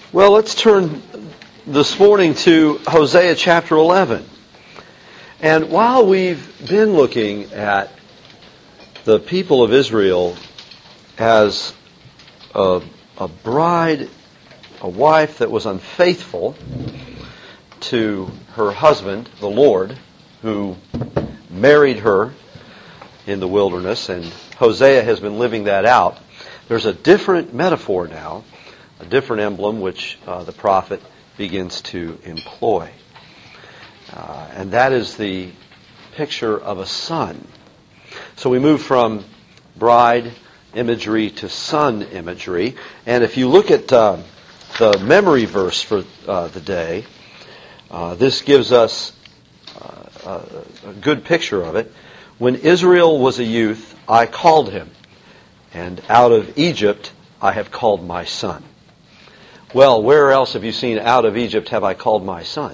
Well, let's turn this morning to Hosea chapter 11. And while we've been looking at the people of Israel as a bride, a wife that was unfaithful to her husband, the Lord, who married her in the wilderness, and Hosea has been living that out, there's a different metaphor now, a different emblem which the prophet begins to employ. And that is the picture of a son. So we move from bride imagery to son imagery. And if you look at the memory verse for the day, this gives us a good picture of it. When Israel was a youth, I called him, and out of Egypt I have called my son. Well, where else have you seen out of Egypt have I called my son?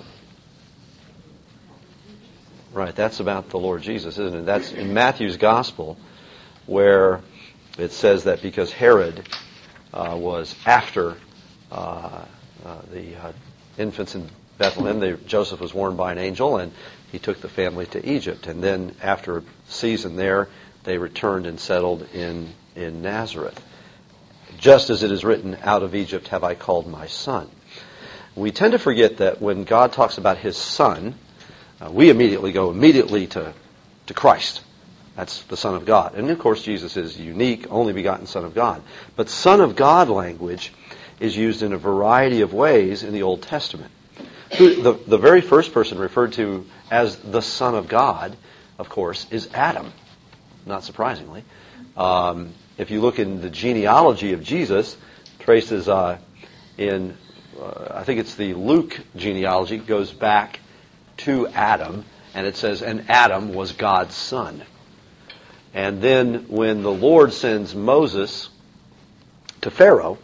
Right, that's about the Lord Jesus, isn't it? That's in Matthew's Gospel, where it says that because Herod was after the infants in Bethlehem, Joseph was warned by an angel, and he took the family to Egypt. And then after a season there, they returned and settled in Nazareth. Just as it is written, out of Egypt have I called my son. We tend to forget that when God talks about his son, we immediately go to Christ. That's the Son of God. And of course Jesus is unique, only begotten Son of God. But Son of God language is used in a variety of ways in the Old Testament. The very first person referred to as the Son of God, of course, is Adam, not surprisingly. If you look in the genealogy of Jesus, traces I think it's the Luke genealogy, goes back to Adam, and it says, and Adam was God's son. And then when the Lord sends Moses to Pharaoh,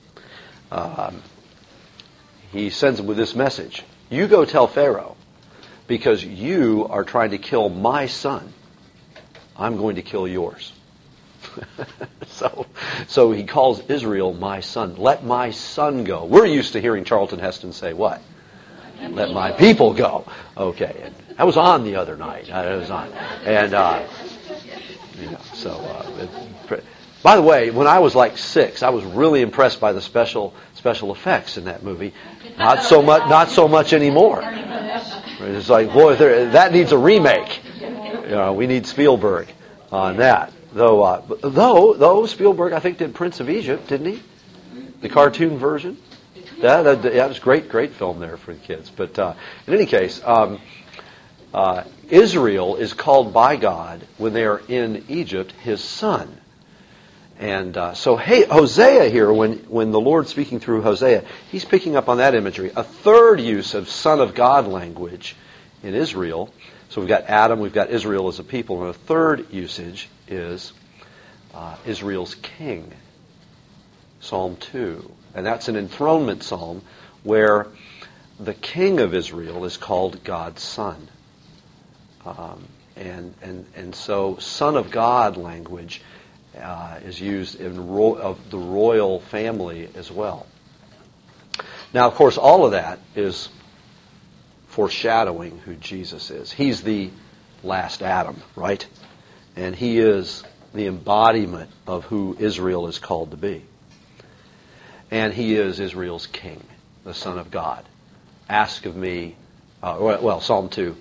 he sends him with this message. You go tell Pharaoh, because you are trying to kill my son, I'm going to kill yours. So he calls Israel my son. Let my son go. We're used to hearing Charlton Heston say what? Let my people go. Okay, and that was on the other night. It was on, and by the way, when I was like 6, I was really impressed by the special effects in that movie. Not so much anymore. It's like, boy, that needs a remake. We need Spielberg on that. Though Spielberg, I think, did Prince of Egypt, didn't he? The cartoon version. Yeah, that was great film there for the kids. But in any case, Israel is called by God when they are in Egypt his son. And so Hosea here, when the Lord's speaking through Hosea, he's picking up on that imagery. A third use of Son of God language in Israel. So we've got Adam, we've got Israel as a people, and a third usage is Israel's king. Psalm 2. And that's an enthronement psalm where the king of Israel is called God's son. And so Son of God language is used in of the royal family as well. Now, of course, all of that is foreshadowing who Jesus is. He's the last Adam, right? And he is the embodiment of who Israel is called to be. And he is Israel's king, the Son of God. Ask of me, Psalm 2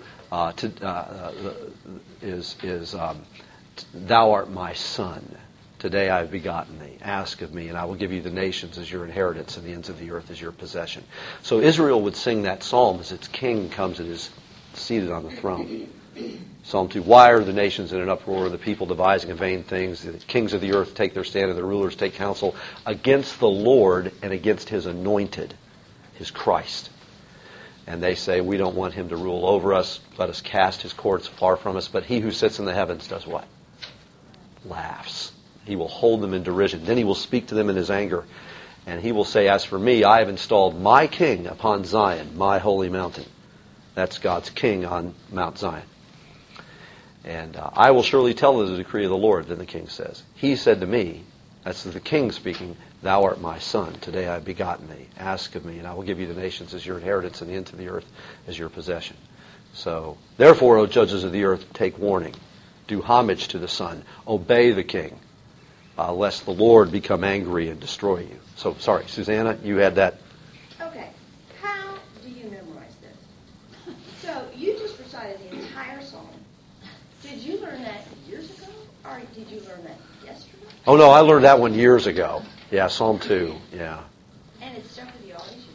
is thou art my son. Today I have begotten thee. Ask of me, and I will give you the nations as your inheritance and the ends of the earth as your possession. So Israel would sing that psalm as its king comes and is seated on the throne. Psalm 2, why are the nations in an uproar, the people devising vain things? The kings of the earth take their stand, and the rulers take counsel against the Lord and against his anointed, his Christ. And they say, we don't want him to rule over us. Let us cast his courts far from us. But he who sits in the heavens does what? Laughs. He will hold them in derision. Then he will speak to them in his anger. And he will say, as for me, I have installed my king upon Zion, my holy mountain. That's God's king on Mount Zion. And I will surely tell the decree of the Lord, then the king says. He said to me, that's the king speaking, Thou art my son. Today I have begotten thee. Ask of me, and I will give you the nations as your inheritance and the ends of the earth as your possession. So, therefore, O judges of the earth, take warning. Do homage to the Son. Obey the King, lest the Lord become angry and destroy you. So, sorry, Susanna, you had that. Okay. How do you memorize this? So, you just recited the entire psalm. Did you learn that years ago, or did you learn that yesterday? Oh, no, I learned that one years ago. Yeah, Psalm 2, yeah. And it's stuff with you always use.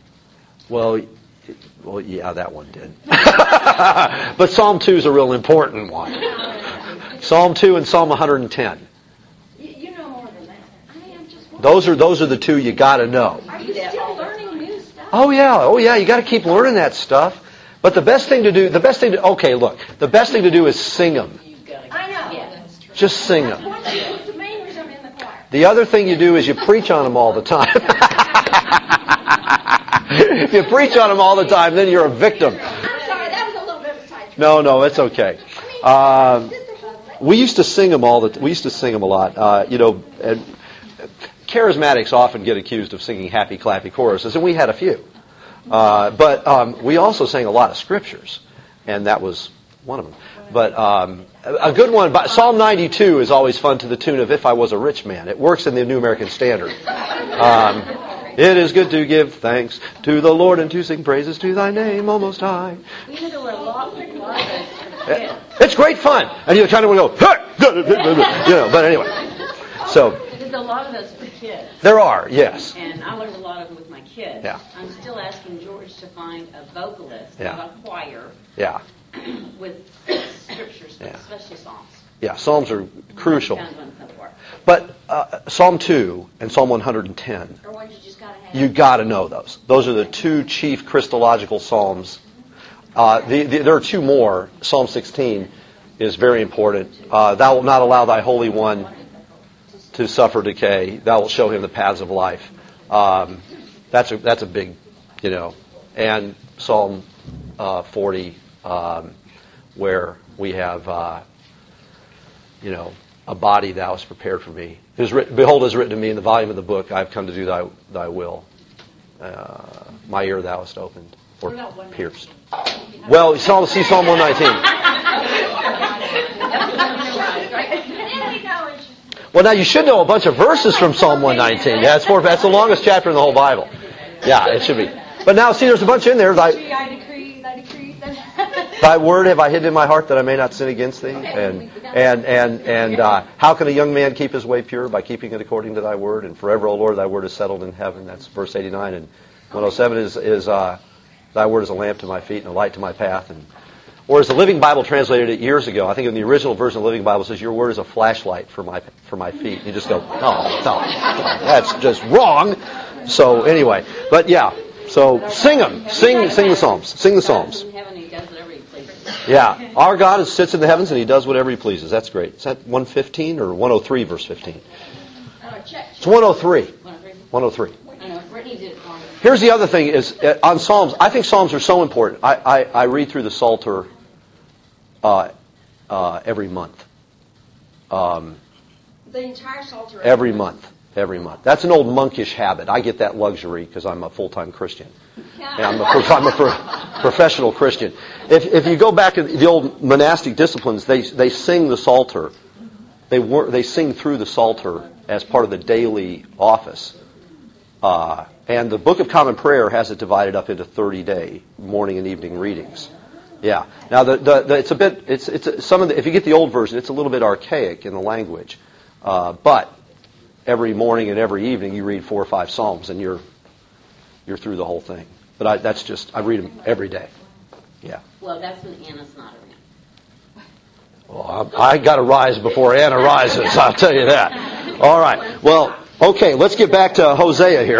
Well, yeah, that one did. But Psalm 2 is a real important one. Psalm 2 and Psalm 110. You know more than that. I'm just wondering. Those are the two you got to know. Are you still learning new stuff? Oh yeah, you got to keep learning that stuff. But the best thing to do is sing them. I know. Yeah, that's true. Just sing them. What's the main reason I'm in the choir? The other thing you do is you preach on them all the time. If you preach on them all the time, then you're a victim. I'm sorry, that was a little bit of a sidetrack. No, it's okay. We used to sing them we used to sing them a lot. And charismatics often get accused of singing happy clappy choruses, and we had a few. But we also sang a lot of scriptures, and that was one of them. But a good one, Psalm 92 is always fun, to the tune of "If I Was a Rich Man." It works in the New American Standard. It is good to give thanks to the Lord and to sing praises to thy name, O Most High. You know, there were a lot of It's great fun. And you kind of want to go, but anyway. So, there's a lot of those for kids. There are, yes. And I learned a lot of them with my kids. Yeah. I'm still asking George to find a vocalist, Yeah. not a choir, Yeah. with scriptures, especially Psalms. Yeah, Psalms are crucial. Found one so far. But Psalm 2 and Psalm 110, Or ones you just got to have. you got to know those. Those are the two chief Christological psalms. There are two more. Psalm 16 is very important. Thou wilt not allow thy Holy One to suffer decay. Thou wilt show him the paths of life. That's a big, And Psalm 40, where we have, a body thou hast prepared for me. Behold, it is written to me in the volume of the book, I have come to do thy will. My ear thou hast opened, or pierced. Well, see Psalm 119. Well, now you should know a bunch of verses from Psalm 119. Yeah, that's the longest chapter in the whole Bible. Yeah, it should be. But now, see, there's a bunch in there. I decree. Thy word have I hidden in my heart that I may not sin against thee. And how can a young man keep his way pure? By keeping it according to thy word. And forever, O Lord, thy word is settled in heaven. That's verse 89. And 107 is thy word is a lamp to my feet and a light to my path. Or as the Living Bible translated it years ago, I think in the original version of the Living Bible, it says, your word is a flashlight for my feet. You just go, no, that's just wrong. So anyway, but yeah, so sing them. Sing the Psalms. Sing the Psalms. Yeah, our God sits in the heavens and He does whatever He pleases. That's great. Is that 115 or 103 verse 15? It's 103. 103. Here's the other thing is, on Psalms, I think Psalms are so important. I read through the Psalter every month. The entire Psalter? Every month. That's an old monkish habit. I get that luxury because I'm a full-time Christian. And I'm a professional Christian. If you go back to the old monastic disciplines, they sing the Psalter. They sing through the Psalter as part of the daily office. And the Book of Common Prayer has it divided up into 30-day morning and evening readings. Yeah. Now it's a bit. If you get the old version, it's a little bit archaic in the language. But every morning and every evening you read 4 or 5 Psalms and you're through the whole thing. But I read them every day. Yeah. Well, that's when Anna's not around. Well, I got to rise before Anna rises. I'll tell you that. All right. Well. Okay, let's get back to Hosea here.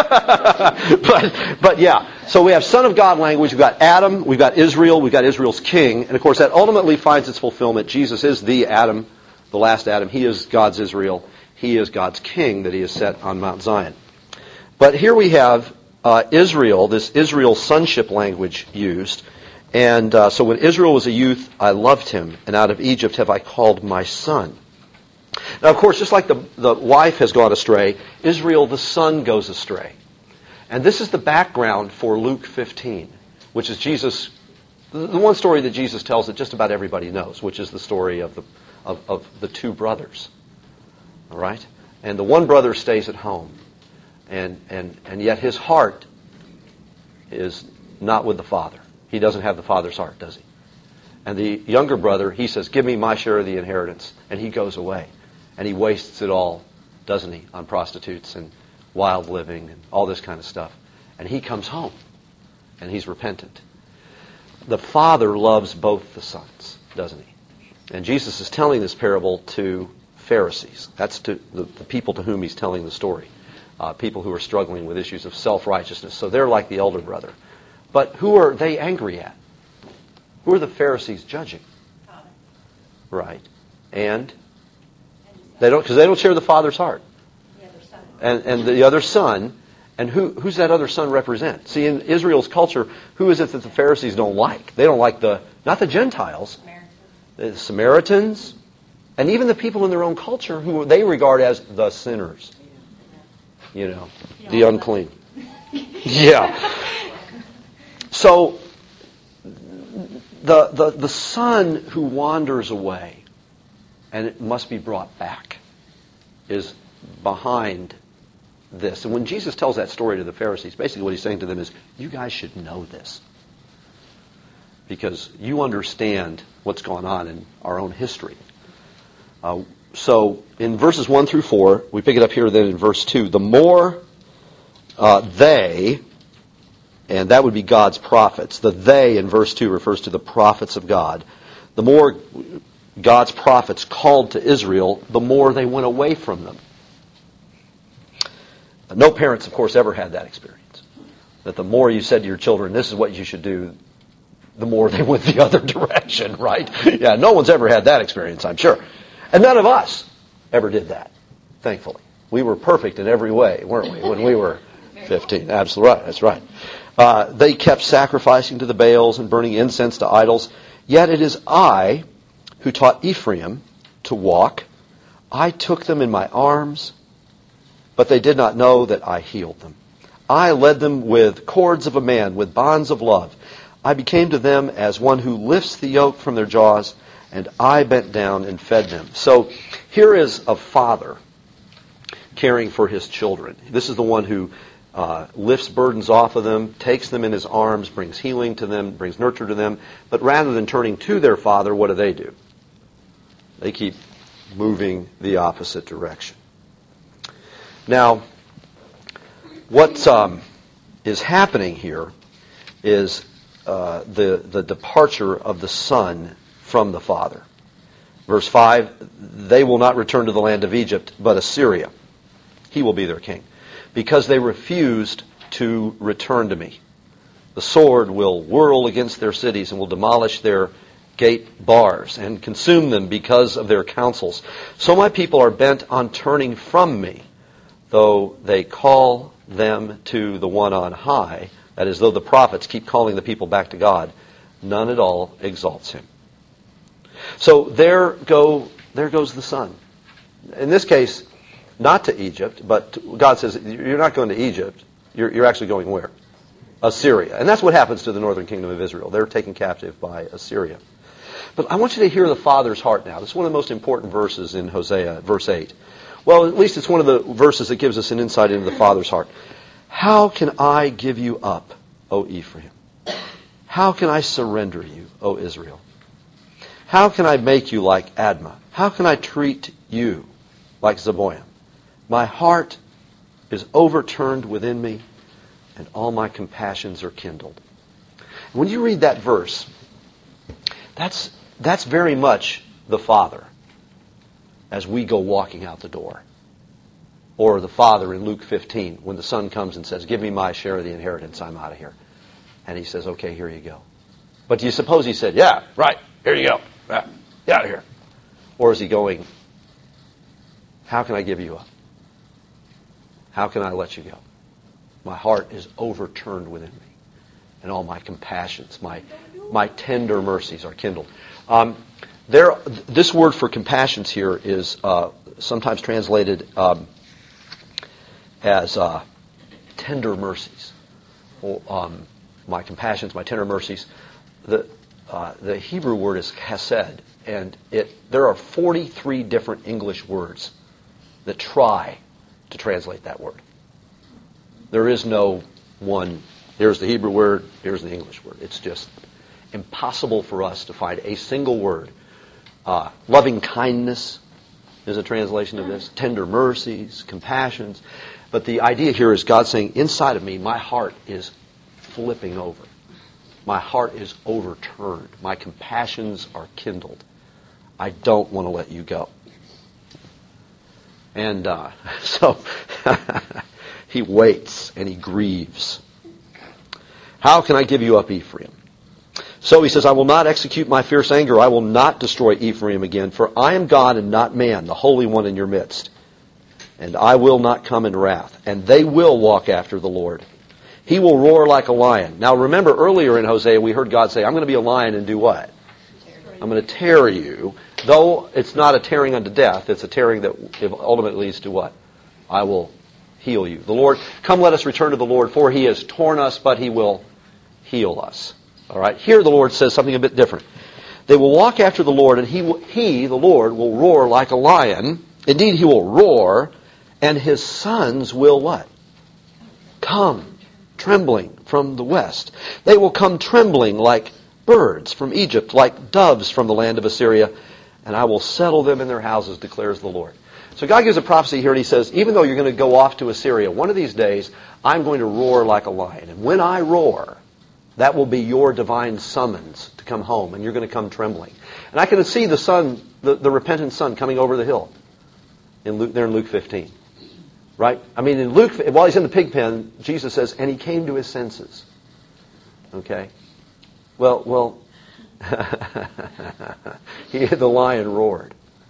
but yeah, so we have Son of God language, we've got Adam, we've got Israel, we've got Israel's king, and of course that ultimately finds its fulfillment. Jesus is the Adam, the last Adam. He is God's Israel. He is God's king that He has set on Mount Zion. But here we have Israel, this Israel sonship language used. And so when Israel was a youth, I loved him, and out of Egypt have I called my son. Now, of course, just like the wife has gone astray, Israel, the son, goes astray. And this is the background for Luke 15, which is Jesus, the one story that Jesus tells that just about everybody knows, which is the story of the two brothers. All right? And the one brother stays at home. And yet his heart is not with the father. He doesn't have the father's heart, does he? And the younger brother, he says, give me my share of the inheritance. And he goes away. And he wastes it all, doesn't he, on prostitutes and wild living and all this kind of stuff. And he comes home. And he's repentant. The father loves both the sons, doesn't he? And Jesus is telling this parable to Pharisees. That's to the people to whom he's telling the story. People who are struggling with issues of self-righteousness. So they're like the elder brother. But who are they angry at? Who are the Pharisees judging? Father. Right. And they don't, because they don't share the father's heart. The other son. And the other son, and who's that other son represent? See, in Israel's culture, who is it that the Pharisees don't like? They don't like not the Gentiles, the Samaritans, and even the people in their own culture who they regard as the sinners. You know, the unclean. Yeah. So, the son who wanders away and it must be brought back is behind this. And when Jesus tells that story to the Pharisees, basically what he's saying to them is, you guys should know this. Because you understand what's gone on in our own history. So in verses 1 through 4, we pick it up here then in verse 2, the more they, and that would be God's prophets, the they in verse 2 refers to the prophets of God, the more God's prophets called to Israel, the more they went away from them. No parents, of course, ever had that experience. That the more you said to your children, this is what you should do, the more they went the other direction, right? Yeah, no one's ever had that experience, I'm sure. And none of us ever did that, thankfully. We were perfect in every way, weren't we, when we were 15? Absolutely right, that's right. They kept sacrificing to the Baals and burning incense to idols. Yet it is I who taught Ephraim to walk. I took them in my arms, but they did not know that I healed them. I led them with cords of a man, with bonds of love. I became to them as one who lifts the yoke from their jaws, and I bent down and fed them. So here is a father caring for his children. This is the one who lifts burdens off of them, takes them in his arms, brings healing to them, brings nurture to them. But rather than turning to their father, what do? They keep moving the opposite direction. Now, what is happening here is the departure of the son from the father. Verse 5, they will not return to the land of Egypt, but Assyria. He will be their king. Because they refused to return to me. The sword will whirl against their cities and will demolish their gate bars and consume them because of their counsels. So my people are bent on turning from me, though they call them to the one on high. That is, though the prophets keep calling the people back to God, none at all exalts him. So there goes the son. In this case, not to Egypt, but God says, you're not going to Egypt. You're actually going where? Assyria. And that's what happens to the northern kingdom of Israel. They're taken captive by Assyria. But I want you to hear the father's heart now. This is one of the most important verses in Hosea, verse 8. Well, at least it's one of the verses that gives us an insight into the father's heart. How can I give you up, O Ephraim? How can I surrender you, O Israel? How can I make you like Admah? How can I treat you like Zeboim? My heart is overturned within me, and all my compassions are kindled. When you read that verse, that's very much the father as we go walking out the door. Or the father in Luke 15 when the son comes and says, give me my share of the inheritance, I'm out of here. And he says, okay, here you go. But do you suppose he said, yeah, right, here you go. Yeah, get out of here. Or is he going, how can I give you up? How can I let you go? My heart is overturned within me. And all my compassions, my tender mercies are kindled. This word for compassions here is sometimes translated as tender mercies. Or, my compassions, my tender mercies. The Hebrew word is chesed, and there are 43 different English words that try to translate that word. There is no one, here's the Hebrew word, here's the English word. It's just impossible for us to find a single word. Loving kindness is a translation of this. Tender mercies, compassions. But the idea here is God saying, inside of me, my heart is flipping over. My heart is overturned. My compassions are kindled. I don't want to let you go. And so he waits and he grieves. How can I give you up, Ephraim? So he says, I will not execute my fierce anger. I will not destroy Ephraim again, for I am God and not man, the Holy One in your midst. And I will not come in wrath. And they will walk after the Lord. He will roar like a lion. Now remember, earlier in Hosea, we heard God say, I'm going to be a lion and do what? I'm going to tear you. Though it's not a tearing unto death, it's a tearing that ultimately leads to what? I will heal you. The Lord, come let us return to the Lord, for He has torn us, but He will heal us. All right. Here the Lord says something a bit different. They will walk after the Lord, and He, the Lord, will roar like a lion. Indeed, He will roar, and His sons will what? Come trembling from the west. They will come trembling like birds from Egypt, like doves from the land of Assyria, and I will settle them in their houses, declares the Lord. So God gives a prophecy here, and He says, even though you're going to go off to Assyria, one of these days, I'm going to roar like a lion. And when I roar, that will be your divine summons to come home, and you're going to come trembling. And I can see the son, the repentant son, coming over the hill in Luke 15. Right? I mean, in Luke, while He's in the pig pen, Jesus says, and He came to His senses. Okay? Well, the lion roared.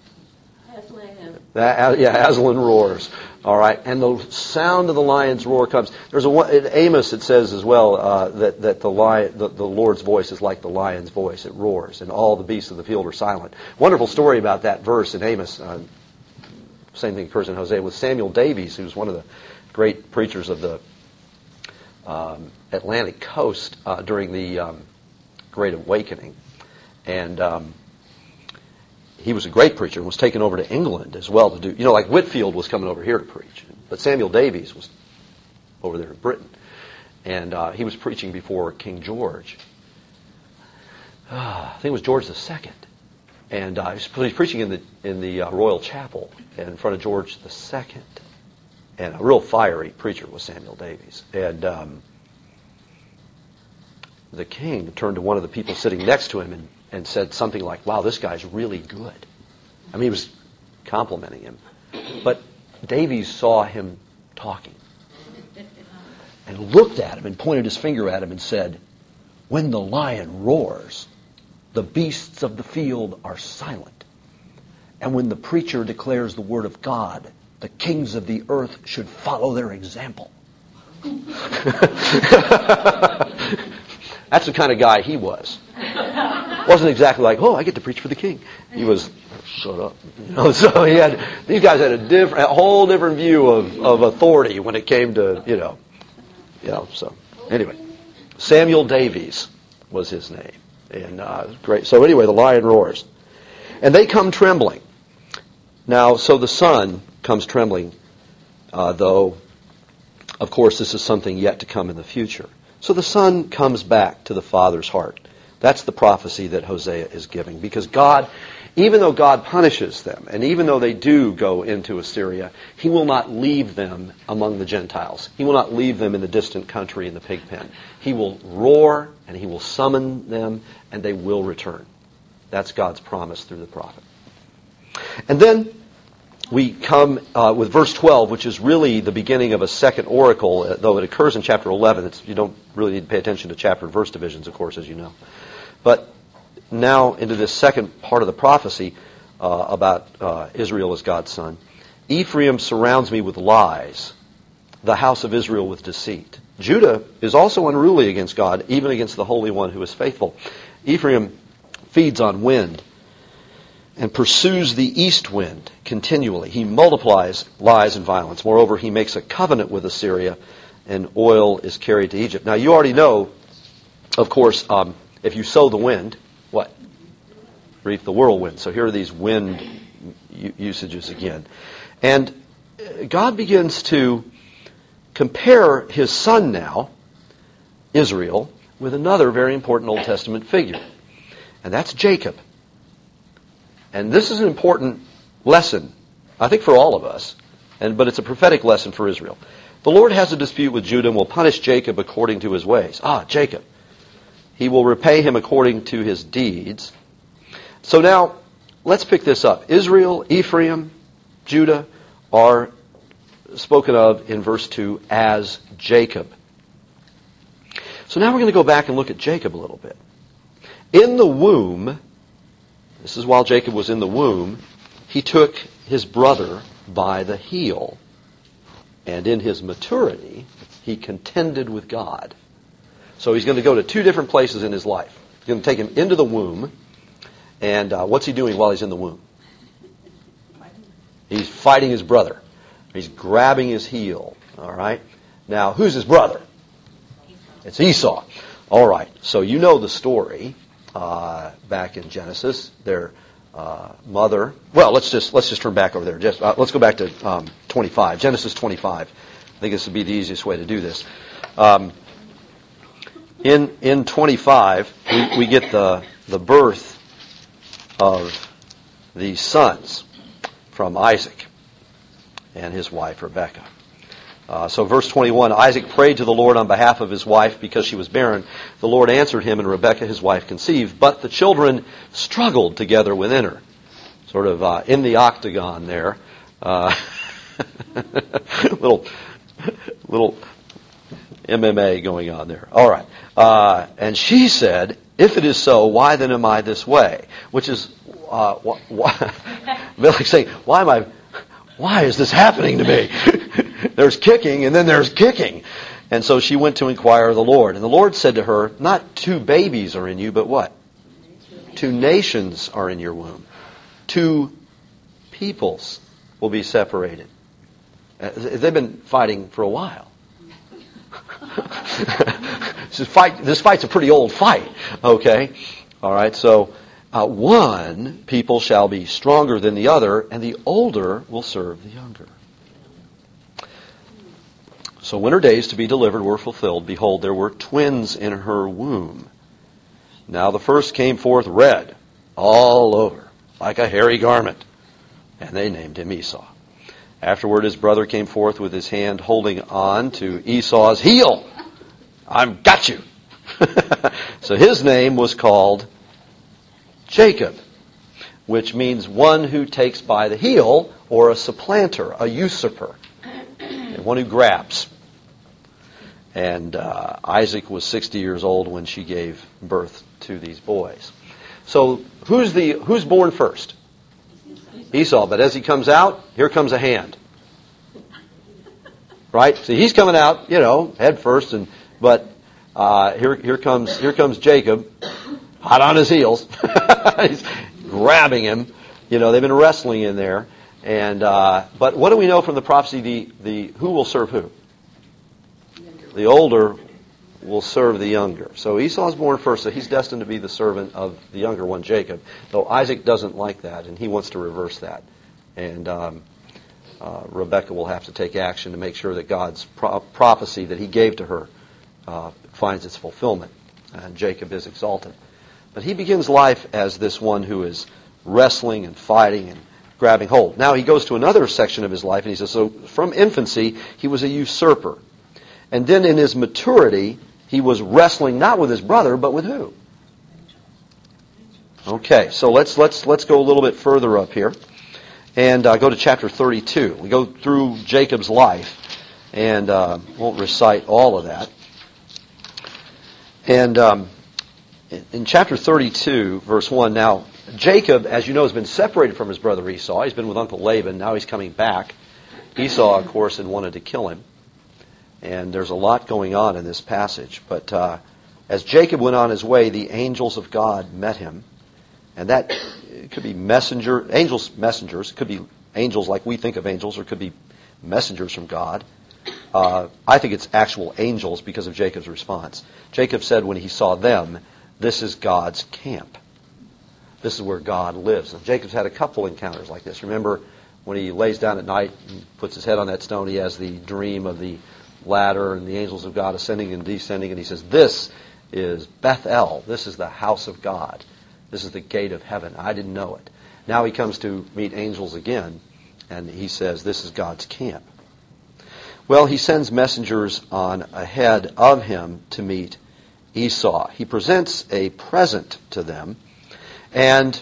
Aslan roars. All right, and the sound of the lion's roar comes. In Amos it says as well that the Lord's voice is like the lion's voice. It roars, and all the beasts of the field are silent. Wonderful story about that verse in Amos. Same thing occurs in Hosea with Samuel Davies, who's one of the great preachers of the Atlantic coast during the Great Awakening. And he was a great preacher and was taken over to England as well to do, like Whitefield was coming over here to preach. But Samuel Davies was over there in Britain. And he was preaching before King George. I think it was George II. And he was preaching in the Royal Chapel in front of George II. And a real fiery preacher was Samuel Davies. And the king turned to one of the people sitting next to him and said something like, wow, this guy's really good. I mean, he was complimenting him. But Davies saw him talking and looked at him and pointed his finger at him and said, when the lion roars, the beasts of the field are silent. And when the preacher declares the word of God, the kings of the earth should follow their example. That's the kind of guy he was. Wasn't exactly like, oh, I get to preach for the king. He was, shut up. So these guys had a whole different view of authority when it came to, so anyway. Samuel Davies was his name. And great. So anyway, the lion roars. And they come trembling. Now, so the son comes trembling, though, of course, this is something yet to come in the future. So the son comes back to the father's heart. That's the prophecy that Hosea is giving. Because God, even though God punishes them, and even though they do go into Assyria, He will not leave them among the Gentiles. He will not leave them in the distant country in the pig pen. He will roar, and He will summon them, and they will return. That's God's promise through the prophet. And then we come with verse 12, which is really the beginning of a second oracle, though it occurs in chapter 11. You don't really need to pay attention to chapter and verse divisions, of course, as you know. But now into this second part of the prophecy about Israel as God's son. Ephraim surrounds me with lies, the house of Israel with deceit. Judah is also unruly against God, even against the Holy One who is faithful. Ephraim feeds on wind and pursues the east wind. continually. He multiplies lies and violence. Moreover, he makes a covenant with Assyria, and oil is carried to Egypt. Now, you already know, of course, if you sow the wind, what? Reap the whirlwind. So here are these wind usages again. And God begins to compare his son now, Israel, with another very important Old Testament figure. And that's Jacob. And this is an important lesson, I think, for all of us. But it's a prophetic lesson for Israel. The Lord has a dispute with Judah and will punish Jacob according to his ways. Jacob. He will repay him according to his deeds. So now, let's pick this up. Israel, Ephraim, Judah are spoken of in verse 2 as Jacob. So now we're going to go back and look at Jacob a little bit. In the womb, this is while Jacob was in the womb, he took his brother by the heel. And in his maturity, he contended with God. So he's going to go to two different places in his life. He's going to take him into the womb. And what's he doing while he's in the womb? He's fighting his brother. He's grabbing his heel. All right? Now, who's his brother? It's Esau. All right. So you know the story back in Genesis. Their mother. Well, let's just turn back over there. Let's go back to 25. Genesis 25. I think this would be the easiest way to do this. In 25, we get the birth of these sons from Isaac and his wife Rebekah. So verse 21, Isaac prayed to the Lord on behalf of his wife because she was barren. The Lord answered him, and Rebekah, his wife, conceived. But the children struggled together within her. Sort of in the octagon there. Little MMA going on there. All right. And she said, if it is so, why then am I this way? Which is, like saying, why is this happening to me? There's kicking and then there's kicking. And so she went to inquire of the Lord. And the Lord said to her, not 2 babies are in you, but what? 2 nations are in your womb. 2 peoples will be separated. They've been fighting for a while. This fight's a pretty old fight. Okay? All right, so one people shall be stronger than the other, and the older will serve the younger. So when her days to be delivered were fulfilled, behold, there were twins in her womb. Now the first came forth red, all over, like a hairy garment, and they named him Esau. Afterward his brother came forth with his hand holding on to Esau's heel. I've got you. So his name was called Jacob, which means one who takes by the heel, or a supplanter, a usurper, and one who grabs. And Isaac was 60 years old when she gave birth to these boys. So who's born first? Esau. But as he comes out, here comes a hand. Right? So he's coming out, head first, but here comes Jacob, hot on his heels. He's grabbing him. They've been wrestling in there. And but what do we know from the prophecy? The who will serve who? The older will serve the younger. So Esau is born first, so he's destined to be the servant of the younger one, Jacob. Though Isaac doesn't like that, and he wants to reverse that. And Rebekah will have to take action to make sure that God's prophecy that he gave to her finds its fulfillment. And Jacob is exalted. But he begins life as this one who is wrestling and fighting and grabbing hold. Now he goes to another section of his life, and he says, so from infancy, he was a usurper. And then in his maturity, he was wrestling not with his brother, but with who? Okay, so let's go a little bit further up here and go to chapter 32. We go through Jacob's life, and won't recite all of that. And in chapter 32, verse 1, now Jacob, as you know, has been separated from his brother Esau. He's been with Uncle Laban. Now he's coming back. Esau, of course, had wanted to kill him. And there's a lot going on in this passage. But as Jacob went on his way, the angels of God met him. And that could be messengers, could be angels like we think of angels, or it could be messengers from God. I think it's actual angels because of Jacob's response. Jacob said when he saw them, this is God's camp. This is where God lives. And Jacob's had a couple encounters like this. Remember when he lays down at night and puts his head on that stone, he has the dream of the ladder and the angels of God ascending and descending, and he says, this is Bethel. This is the house of God. This is the gate of heaven. I didn't know it. Now he comes to meet angels again, and he says, this is God's camp. Well, he sends messengers on ahead of him to meet Esau. He presents a present to them, and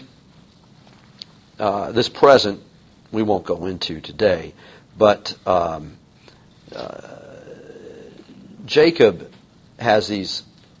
this present we won't go into today, but Jacob has this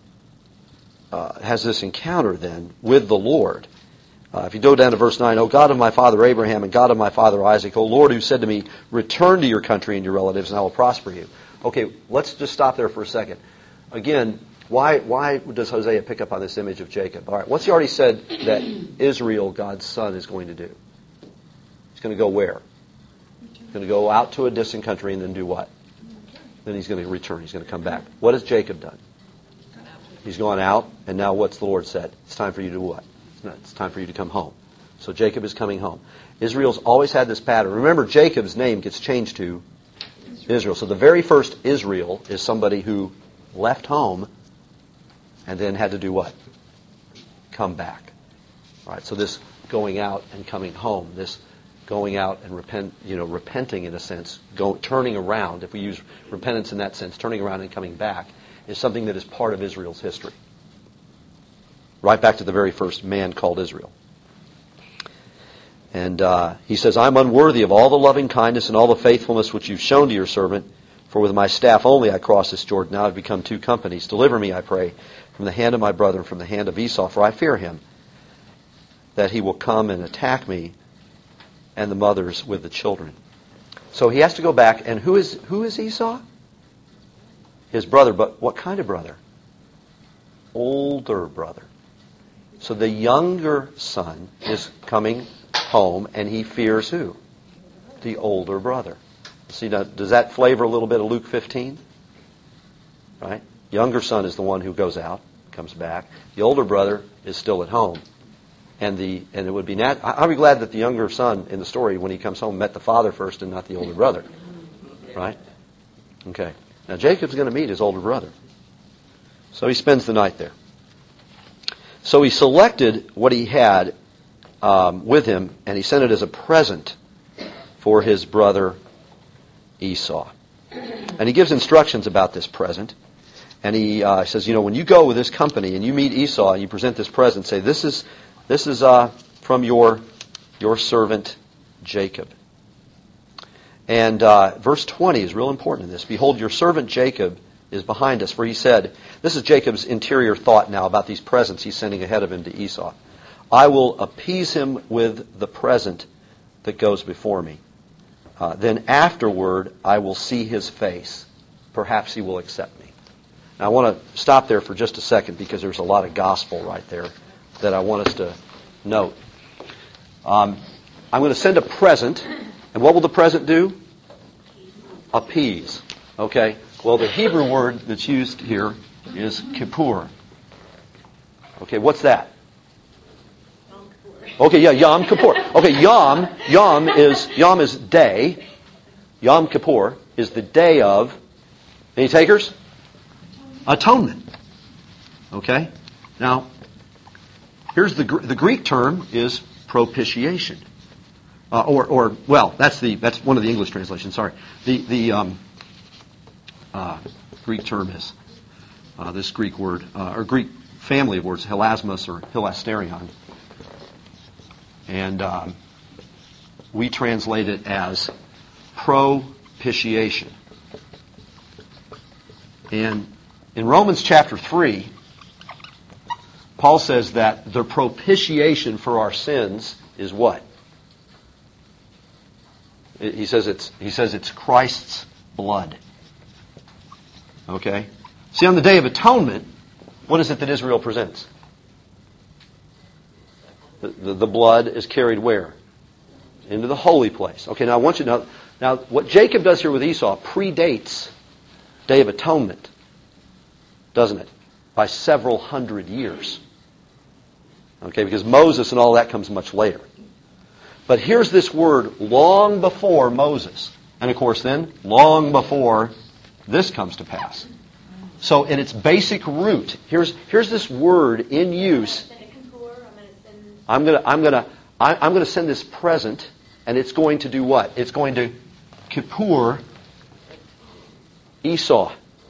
encounter then with the Lord. If you go down to verse 9, O God of my father Abraham and God of my father Isaac, O Lord, who said to me, return to your country and your relatives, and I will prosper you. Okay, let's just stop there for a second. Again, why does Hosea pick up on this image of Jacob? All right, what's he already said that Israel, God's son, is going to do? He's going to go where? He's going to go out to a distant country and then do what? Then he's going to return. He's going to come back. What has Jacob done? He's gone out, and now what's the Lord said? It's time for you to do what? It's time for you to come home. So Jacob is coming home. Israel's always had this pattern. Remember, Jacob's name gets changed to Israel. So the very first Israel is somebody who left home and then had to do what? Come back. All right. So this going out and coming home, this going out and repenting in a sense, turning around. If we use repentance in that sense, turning around and coming back is something that is part of Israel's history. Right back to the very first man called Israel. And he says, I'm unworthy of all the loving kindness and all the faithfulness which you've shown to your servant, for with my staff only I crossed this Jordan. Now I've become 2 companies. Deliver me, I pray, from the hand of my brother and from the hand of Esau, for I fear him, that he will come and attack me and the mothers with the children. So he has to go back, and who is Esau? His brother, but what kind of brother? Older brother. So the younger son is coming home, and he fears who? The older brother. See, now, does that flavor a little bit of Luke 15? Right? Younger son is the one who goes out, comes back. The older brother is still at home. And it would be I'll be glad that the younger son in the story, when he comes home, met the father first and not the older brother. Right? Okay. Now Jacob's going to meet his older brother. So he spends the night there. So he selected what he had with him, and he sent it as a present for his brother Esau. And he gives instructions about this present. And he says, when you go with this company and you meet Esau and you present this present, say, this is from your servant Jacob. And verse 20 is real important in this. Behold, your servant Jacob is behind us. For he said, this is Jacob's interior thought now about these presents he's sending ahead of him to Esau. I will appease him with the present that goes before me. Then afterward I will see his face. Perhaps he will accept me. Now I want to stop there for just a second because there's a lot of gospel right there that I want us to note. I'm going to send a present, and what will the present do? Appease. Okay? Well, the Hebrew word that's used here is kippur. Okay, what's that? Okay, yeah, Yom Kippur. Okay, Yom is day. Yom Kippur is the day of, any takers? Atonement. Okay? Now, here's the Greek term is propitiation. That's one of the English translations, sorry. The Greek term is this Greek word, or Greek family of words, hilasmos or hilasterion. And we translate it as propitiation. And in Romans chapter 3, Paul says that the propitiation for our sins is what? He says it's Christ's blood. Okay? See, on the Day of Atonement, what is it that Israel presents? The blood is carried where? into the holy place. Okay, now I want you to know, now what Jacob does here with Esau predates Day of Atonement, doesn't it? By several hundred years. Okay, because Moses and all that comes much later. But here's this word, long before Moses. And of course then, long before this comes to pass. So in its basic root, here's this word in use. I'm going to send this present, and it's going to do what? It's going to kippur Esau.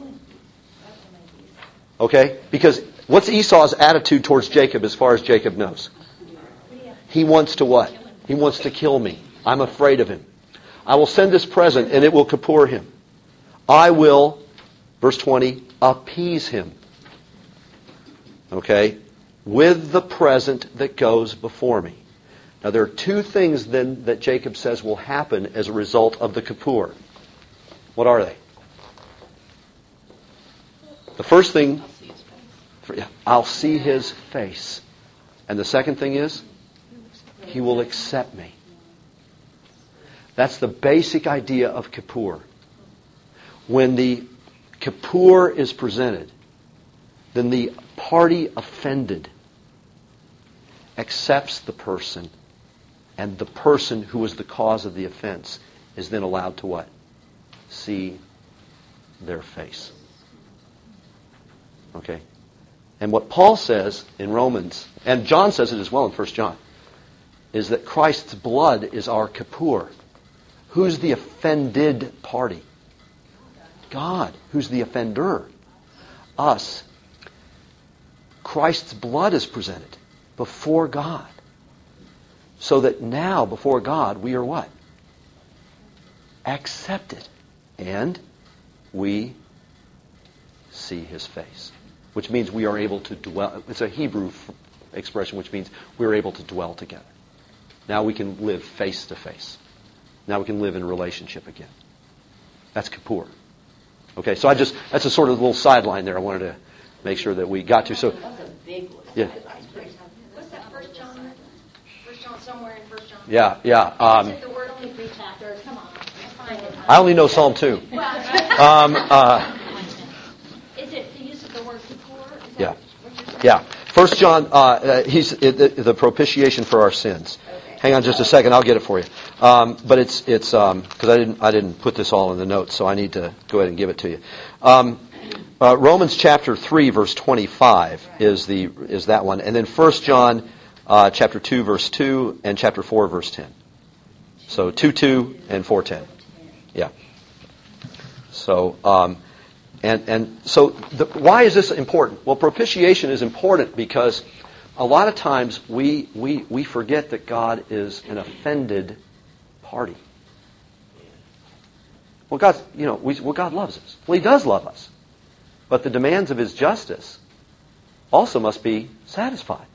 Okay? Because what's Esau's attitude towards Jacob as far as Jacob knows? He wants to what? He wants to kill me. I'm afraid of him. I will send this present, and it will kippur him. I will, verse 20, appease him. Okay? With the present that goes before me. Now there are two things then that Jacob says will happen as a result of the kippur. What are they? The first thing, I'll see his face. And the second thing is, he will accept me. That's the basic idea of kippur. When the kippur is presented, then the party offended accepts the person, and the person who was the cause of the offense is then allowed to what? See their face. Okay? And what Paul says in Romans, and John says it as well in 1 John, is that Christ's blood is our kippur. Who's the offended party? God. Who's the offender? Us. Christ's blood is presented before God. So that now, before God, we are what? Accepted. And we see his face. Which means we are able to dwell. It's a Hebrew expression which means we are able to dwell together. Now we can live face to face. Now we can live in relationship again. That's kippur. Okay, so that's a sort of little sideline there I wanted to make sure that we got to. So, That's a big one. yeah. What's that, 1 John? 1 John, somewhere in 1 John? Yeah. Is it the word only 3 chapters? Come on, let's find it. I only know Psalm 2. Is it the use of the word kippur? Is that Yeah. what you're saying? Yeah. 1 John, he's the propitiation for our sins. Hang on just a second, I'll get it for you. But it's because I didn't put this all in the notes, so I need to go ahead and give it to you. Romans chapter 3 verse 25 is that one, and then 1 John chapter 2 verse 2 and chapter 4 verse 10. So 2:2 and 4:10. Yeah. So why is this important? Well, propitiation is important because a lot of times we forget that God is an offended party. Well, God loves us. Well, He does love us. But the demands of His justice also must be satisfied.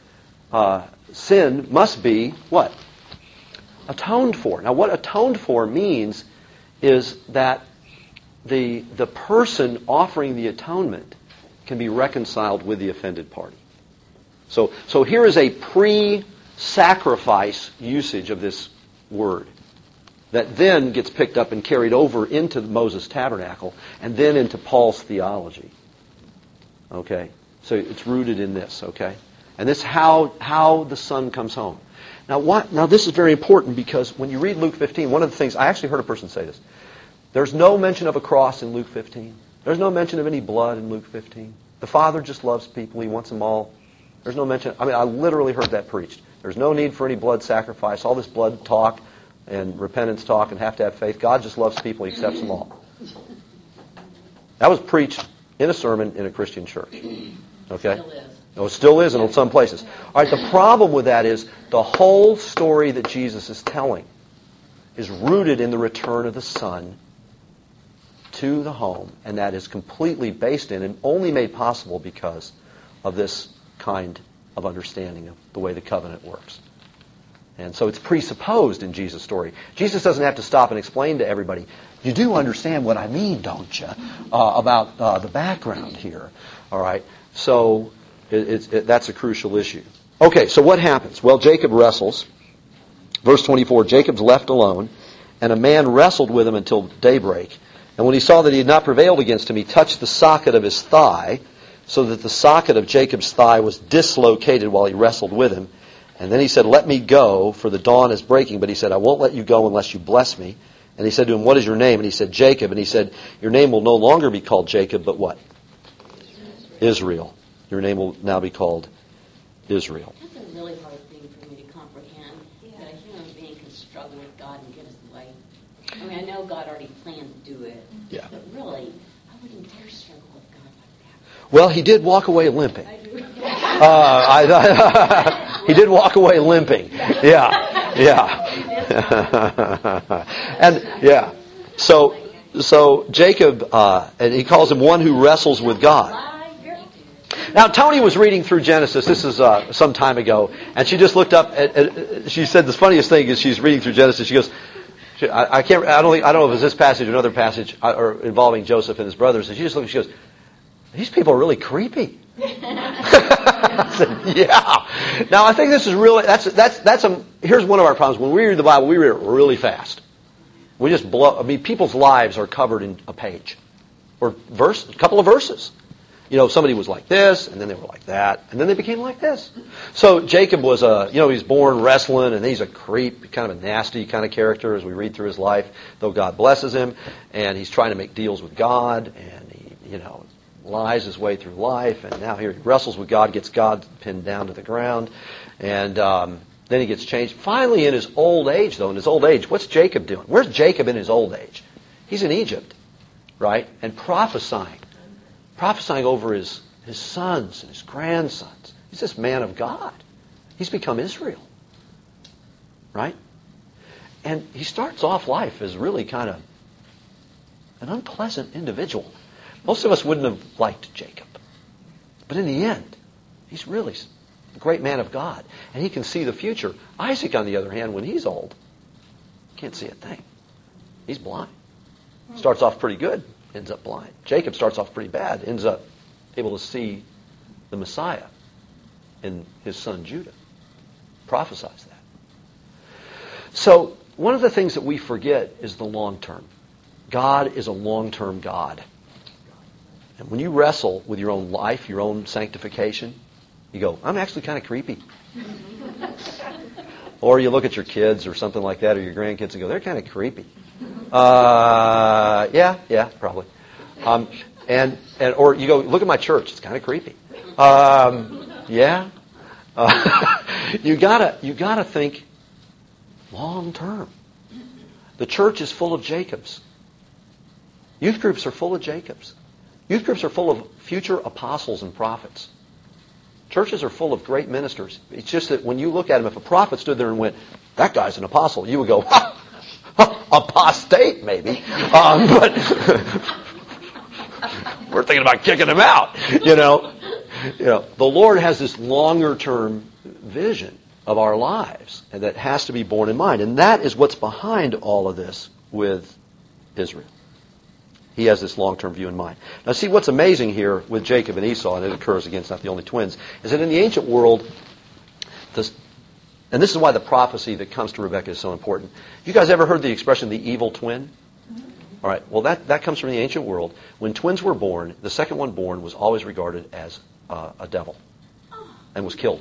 Sin must be what? Atoned for. Now, what atoned for means is that the person offering the atonement can be reconciled with the offended party. So here is a pre-sacrifice usage of this word that then gets picked up and carried over into Moses' tabernacle and then into Paul's theology. Okay? So it's rooted in this, okay? And this is how the Son comes home. Now this is very important because when you read Luke 15, one of the things, I actually heard a person say this. There's no mention of a cross in Luke 15. There's no mention of any blood in Luke 15. The Father just loves people. He wants them all. There's no mention. I literally heard that preached. There's no need for any blood sacrifice. All this blood talk and repentance talk and have to have faith. God just loves people. He accepts them all. That was preached in a sermon in a Christian church. Okay? Still is. No, it still is in some places. All right, the problem with that is the whole story that Jesus is telling is rooted in the return of the Son to the home, and that is completely based in and only made possible because of this kind of understanding of the way the covenant works. And so it's presupposed in Jesus' story. Jesus doesn't have to stop and explain to everybody, you do understand what I mean, don't you, about the background here. All right? So that's a crucial issue. Okay, so what happens? Well, Jacob wrestles. Verse 24, Jacob's left alone, and a man wrestled with him until daybreak. And when he saw that he had not prevailed against him, he touched the socket of his thigh, so that the socket of Jacob's thigh was dislocated while he wrestled with him. And then he said, let me go, for the dawn is breaking. But he said, I won't let you go unless you bless me. And he said to him, what is your name? And he said, Jacob. And he said, your name will no longer be called Jacob, but what? Israel. Your name will now be called Israel. That's a really hard thing for me to comprehend, that a human being can struggle with God and get his way. I mean, I know God already planned to do it, Yeah. but really, I wouldn't dare struggle with God like Well, he did walk away limping. that. He did walk away limping. Yeah. And yeah. So Jacob, and he calls him one who wrestles with God. Now, Tony was reading through Genesis. This is some time ago, and she just looked up. She said the funniest thing is she's reading through Genesis. She goes, I don't know if it's this passage or another passage or involving Joseph and his brothers. And she just looked. She goes, these people are really creepy. I said, yeah. Now, I think this is really here's one of our problems. When we read the Bible, we read it really fast. We just blow. I mean, people's lives are covered in a page or a couple of verses. You know, somebody was like this, and then they were like that, and then they became like this. So Jacob was he was born wrestling, and he's a creep, kind of a nasty kind of character as we read through his life, though God blesses him, and he's trying to make deals with God, and he, lies his way through life, and now here he wrestles with God, gets God pinned down to the ground, and then he gets changed. Finally, in his old age, what's Jacob doing? Where's Jacob in his old age? He's in Egypt, right? And prophesying over his sons and his grandsons. He's this man of God. He's become Israel, right? And he starts off life as really kind of an unpleasant individual. Most of us wouldn't have liked Jacob. But in the end, he's really a great man of God. And he can see the future. Isaac, on the other hand, when he's old, can't see a thing. He's blind. Starts off pretty good, ends up blind. Jacob starts off pretty bad, ends up able to see the Messiah in his son Judah. Prophesies that. So, one of the things that we forget is the long term. God is a long-term God. And when you wrestle with your own life, your own sanctification, you go, I'm actually kind of creepy. Or you look at your kids or something like that, or your grandkids and go, they're kind of creepy. Yeah, probably. Or you go, look at my church, it's kind of creepy. Yeah. You gotta think long term. The church is full of Jacobs. Youth groups are full of Jacobs. Youth groups are full of future apostles and prophets. Churches are full of great ministers. It's just that when you look at them, if a prophet stood there and went, that guy's an apostle, you would go, apostate maybe. But we're thinking about kicking him out. The Lord has this longer term vision of our lives, and that has to be borne in mind. And that is what's behind all of this with Israel. He has this long-term view in mind. Now see, what's amazing here with Jacob and Esau, and it occurs again, it's not the only twins, is that in the ancient world, and this is why the prophecy that comes to Rebekah is so important. You guys ever heard the expression, the evil twin? All right, well that comes from the ancient world. When twins were born, the second one born was always regarded as a devil and was killed.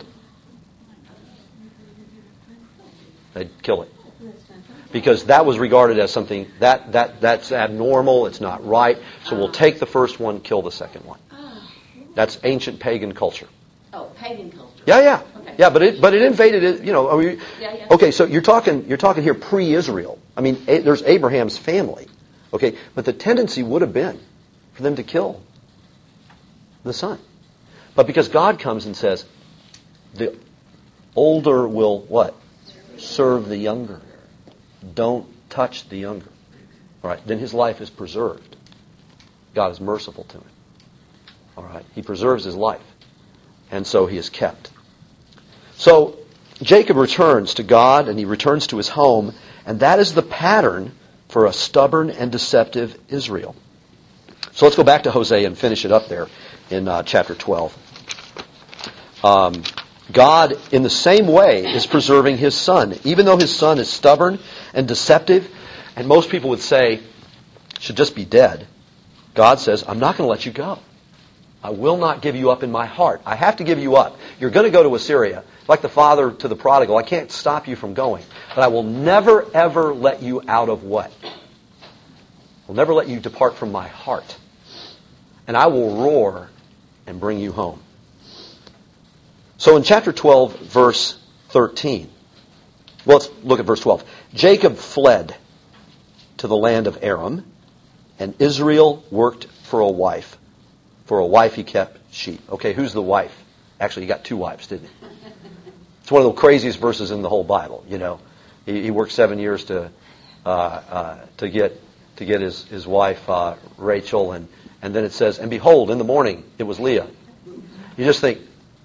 They'd kill it. Because that was regarded as something that's abnormal, it's not right, so we'll take the first one, kill the second one. That's ancient pagan culture. Oh, pagan culture. Yeah. Okay. Yeah, but it invaded it, Yeah. Okay, so you're talking here pre-Israel. I mean, there's Abraham's family. Okay, but the tendency would have been for them to kill the son. But because God comes and says, the older will what? Serve the younger. Don't touch the younger. All right, then his life is preserved. God is merciful to him. All right, he preserves his life. And so he is kept. So Jacob returns to God and he returns to his home, and that is the pattern for a stubborn and deceptive Israel. So let's go back to Hosea and finish it up there in chapter 12. God, in the same way, is preserving His Son. Even though His Son is stubborn and deceptive, and most people would say, should just be dead, God says, I'm not going to let you go. I will not give you up in my heart. I have to give you up. You're going to go to Assyria. Like the father to the prodigal, I can't stop you from going. But I will never, ever let you out of what? I'll never let you depart from my heart. And I will roar and bring you home. So in chapter 12, verse 13, well, let's look at verse 12. Jacob fled to the land of Aram, and Israel worked for a wife. For a wife he kept sheep. Okay, who's the wife? Actually, he got two wives, didn't he? It's one of the craziest verses in the whole Bible. You know, he worked 7 years to get his wife Rachel, and then it says, and behold, in the morning it was Leah. You just think,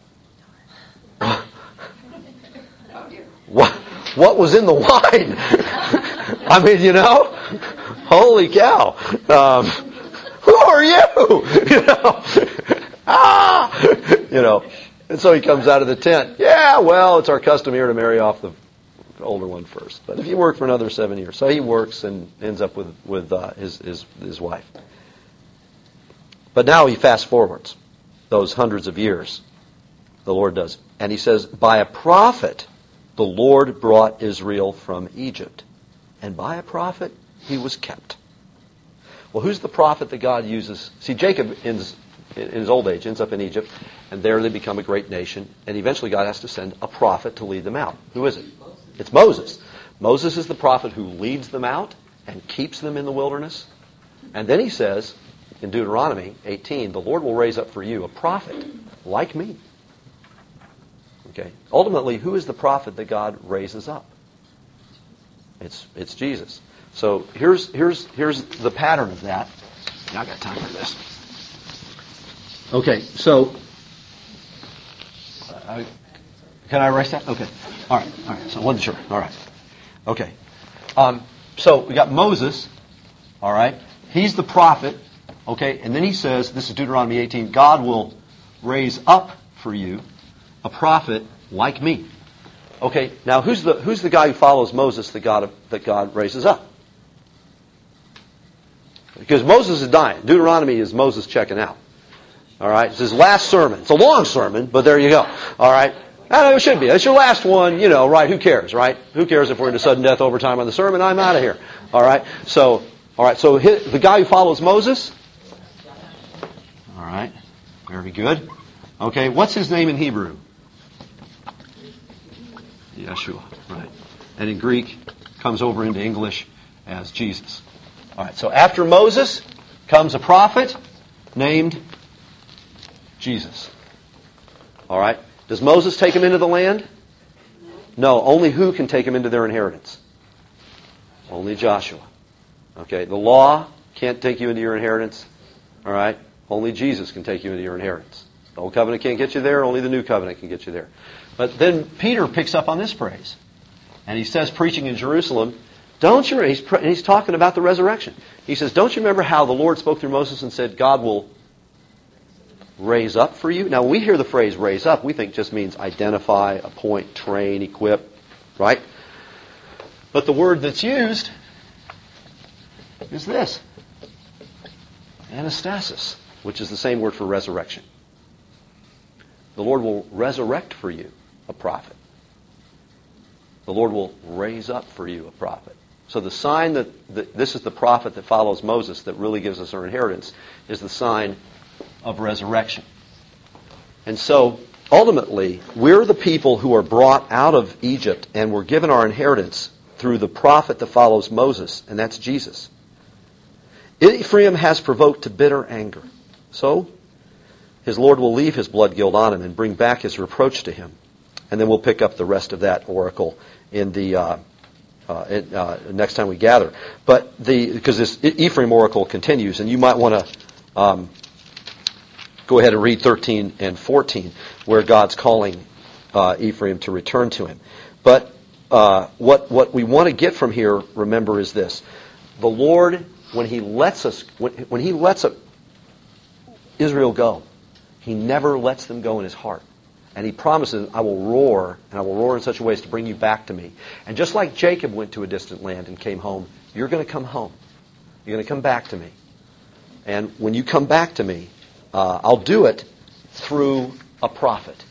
what was in the wine? I mean, you know, holy cow. Who are you? You know, and so he comes out of the tent. Yeah, well, it's our custom here to marry off the older one first. But if you work for another 7 years, so he works and ends up with his wife. But now he fast forwards those hundreds of years. The Lord does, and he says, by a prophet the Lord brought Israel from Egypt, and by a prophet he was kept. Well, who's the prophet that God uses? See, Jacob in his old age ends up in Egypt, and there they become a great nation, and eventually God has to send a prophet to lead them out. Who is it? It's Moses. Moses is the prophet who leads them out and keeps them in the wilderness. And then he says, in Deuteronomy 18, the Lord will raise up for you a prophet like me. Okay. Ultimately, who is the prophet that God raises up? It's Jesus. So here's the pattern of that. Now I got time for this. Okay, so can I erase that? Okay. All right. So I wasn't sure. All right. Okay. So we got Moses. All right. He's the prophet. Okay. And then he says, this is Deuteronomy 18, God will raise up for you a prophet like me. Okay. Now who's the guy who follows Moses that God raises up? Because Moses is dying. Deuteronomy is Moses checking out. All right. It's his last sermon. It's a long sermon, but there you go. All right. It should be. It's your last one, you know, right? Who cares, right? Who cares if we're into sudden death overtime on the sermon? I'm out of here. All right. So the guy who follows Moses. All right. Very good. Okay. What's his name in Hebrew? Yeshua. Right. And in Greek, comes over into English as Jesus. All right. So after Moses comes a prophet named Jesus. All right. Does Moses take them into the land? No. Only who can take them into their inheritance? Only Joshua. Okay. The law can't take you into your inheritance. All right. Only Jesus can take you into your inheritance. The old covenant can't get you there. Only the new covenant can get you there. But then Peter picks up on this phrase. And he says, preaching in Jerusalem, he's talking about the resurrection. He says, don't you remember how the Lord spoke through Moses and said, God will raise up for you? Now, when we hear the phrase raise up, we think just means identify, appoint, train, equip, right? But the word that's used is this. Anastasis, which is the same word for resurrection. The Lord will resurrect for you a prophet. The Lord will raise up for you a prophet. So the sign that this is the prophet that follows Moses that really gives us our inheritance is the sign of resurrection. And so, ultimately, we're the people who are brought out of Egypt and we're given our inheritance through the prophet that follows Moses, and that's Jesus. Ephraim has provoked to bitter anger. So, his Lord will leave his blood guilt on him and bring back his reproach to him. And then we'll pick up the rest of that oracle in the next time we gather. But because this Ephraim oracle continues, and you might want to go ahead and read 13 and 14, where God's calling Ephraim to return to him. But what we want to get from here, remember, is this: the Lord, when He lets Israel go, He never lets them go in His heart. And he promises, I will roar, and I will roar in such a way as to bring you back to me. And just like Jacob went to a distant land and came home, you're going to come home. You're going to come back to me. And when you come back to me, I'll do it through a prophet.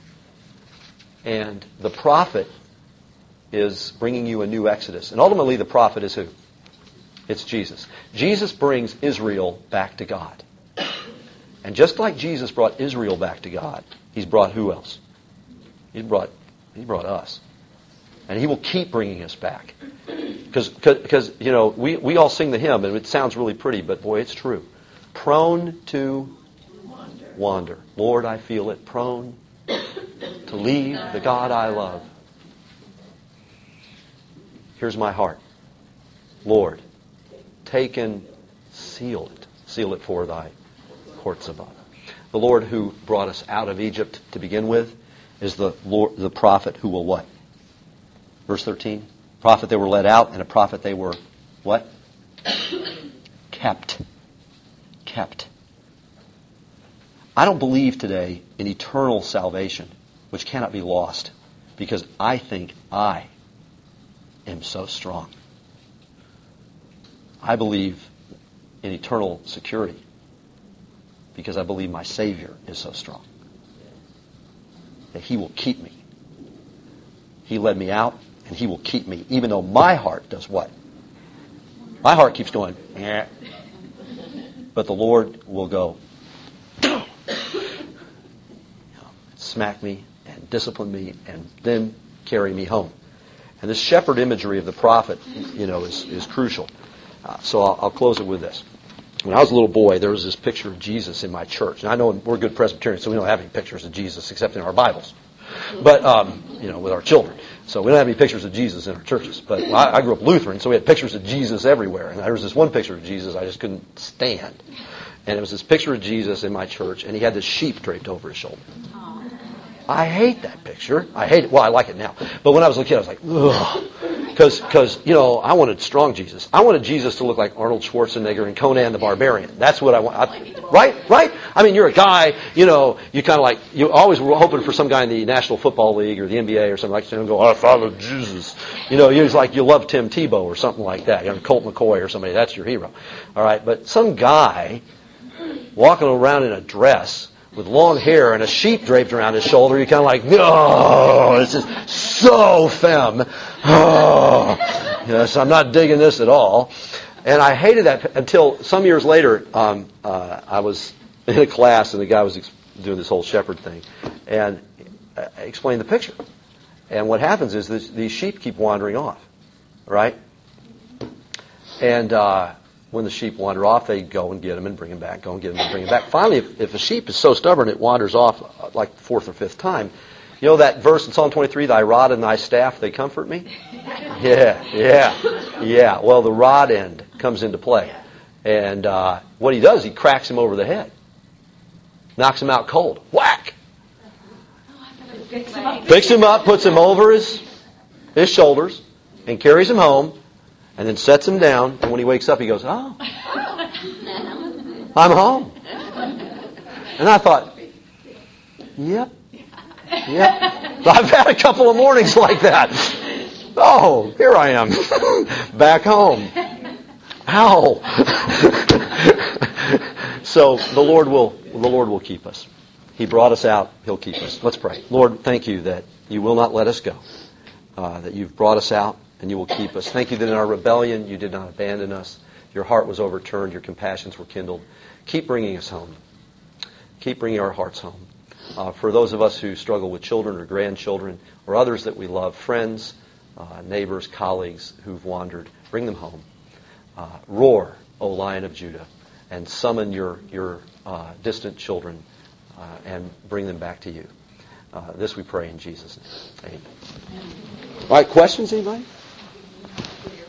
And the prophet is bringing you a new Exodus. And ultimately, the prophet is who? It's Jesus. Jesus brings Israel back to God. And just like Jesus brought Israel back to God, He's brought who else? He brought us. And He will keep bringing us back. Because we all sing the hymn, and it sounds really pretty, but boy, it's true. Prone to wander. Lord, I feel it. Prone to leave the God I love. Here's my heart. Lord, take and seal it. Seal it for thy courts above. The Lord who brought us out of Egypt to begin with is the prophet who will what? Verse 13. Prophet they were led out, and a prophet they were what? Kept. Kept. I don't believe today in eternal salvation, which cannot be lost, because I think I am so strong. I believe in eternal security, because I believe my Savior is so strong. That He will keep me. He led me out, and He will keep me, even though my heart does what? My heart keeps going, eh. But the Lord will go, smack me and discipline me and then carry me home. And this shepherd imagery of the prophet, is crucial. So I'll close it with this. When I was a little boy, there was this picture of Jesus in my church. And I know we're good Presbyterians, so we don't have any pictures of Jesus except in our Bibles. But, with our children. So we don't have any pictures of Jesus in our churches. But I grew up Lutheran, so we had pictures of Jesus everywhere. And there was this one picture of Jesus I just couldn't stand. And it was this picture of Jesus in my church, and he had this sheep draped over his shoulder. I hate that picture. I hate it. Well, I like it now. But when I was a kid, I was like, ugh. Because, I wanted strong Jesus. I wanted Jesus to look like Arnold Schwarzenegger and Conan the Barbarian. That's what I want. Right? I mean, you're a guy, you kind of like, you always were hoping for some guy in the National Football League or the NBA or something like that and go, I follow Jesus. You're like you love Tim Tebow or something like that. Colt McCoy or somebody. That's your hero. All right? But some guy walking around in a dress with long hair and a sheep draped around his shoulder, you're kind of like, no, this is so femme. Oh, yes, I'm not digging this at all. And I hated that until some years later, I was in a class and the guy was doing this whole shepherd thing. And I explained the picture. And what happens is these sheep keep wandering off, right? And when the sheep wander off, they go and get them and bring them back, go and get them and bring them back. Finally, if a sheep is so stubborn it wanders off like the fourth or fifth time, you know that verse in Psalm 23, thy rod and thy staff, they comfort me? Yeah. Well, the rod end comes into play. And what he does, he cracks him over the head. Knocks him out cold. Whack! Picks him up, puts him over his shoulders, and carries him home. And then sets him down, and when he wakes up, he goes, oh, I'm home. And I thought, yep. I've had a couple of mornings like that. Oh, here I am, back home. Ow. So the Lord will keep us. He brought us out. He'll keep us. Let's pray. Lord, thank you that you will not let us go, that you've brought us out. And you will keep us. Thank you that in our rebellion you did not abandon us. Your heart was overturned. Your compassions were kindled. Keep bringing us home. Keep bringing our hearts home. For those of us who struggle with children or grandchildren or others that we love, friends, neighbors, colleagues who've wandered, bring them home. Roar, O Lion of Judah, and summon your distant children and bring them back to you. This we pray in Jesus' name. Amen. All right, questions, anybody?